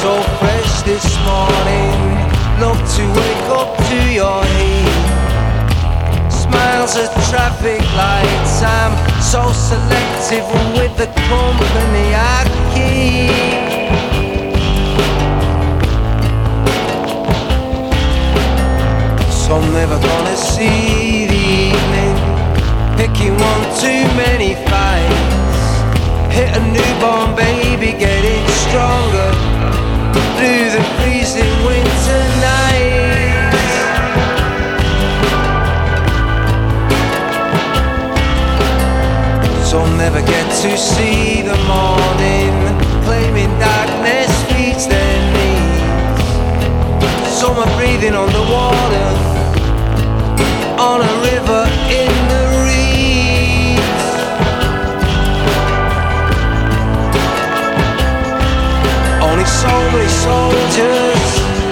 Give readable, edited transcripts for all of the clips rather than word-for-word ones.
so fresh this morning. Love to wake up to your heat. Smiles at traffic lights. I'm so selective with the company I keep. So I'm never gonna see the evening. Picking one too many fights. Hit a newborn baby getting stronger through the freezing winter nights. So I'll never get to see the morning. Claiming darkness feeds their needs. So I'm breathing on the water, on a river in the reeds. Only so many soldiers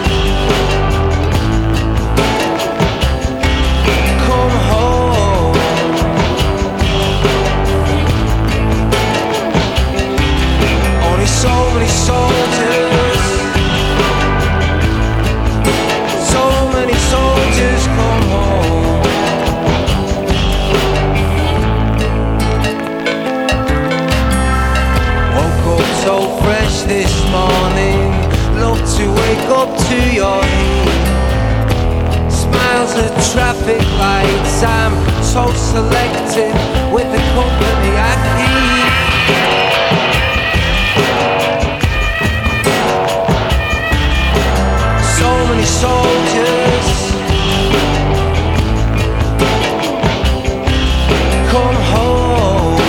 come home. Only so many soldiers, so many soldiers come home. Woke up so fresh this morning. Love to wake up to your heat. Smiles at traffic lights. I'm so selective with the company I keep. So many soldiers come home.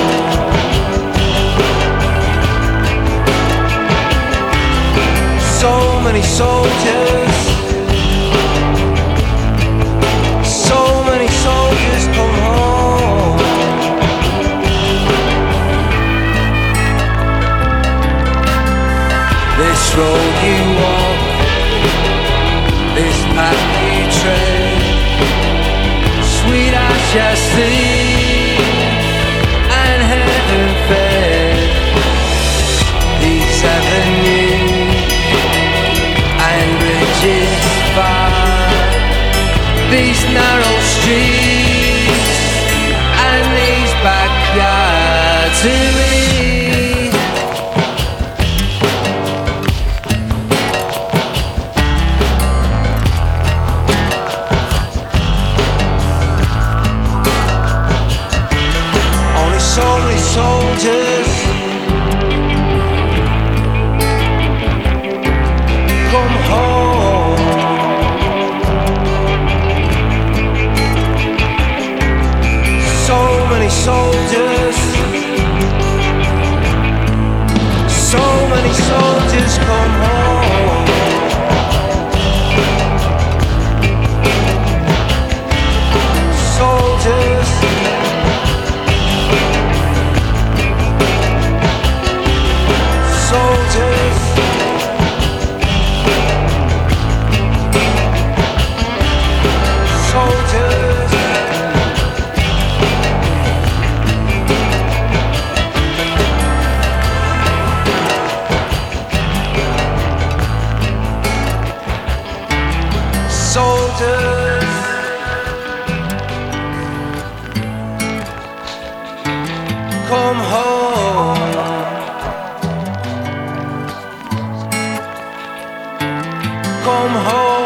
So many soldiers, so many soldiers come home. This road you walk, this path you tread, sweet as yesterday and heaven fed. These avenues and bridges far, these narrow streets and these backyards to me. Only so many soldiers come home. So many soldiers, so many soldiers come home. Soldiers, soldiers, soldiers, soldiers, come home. Come home.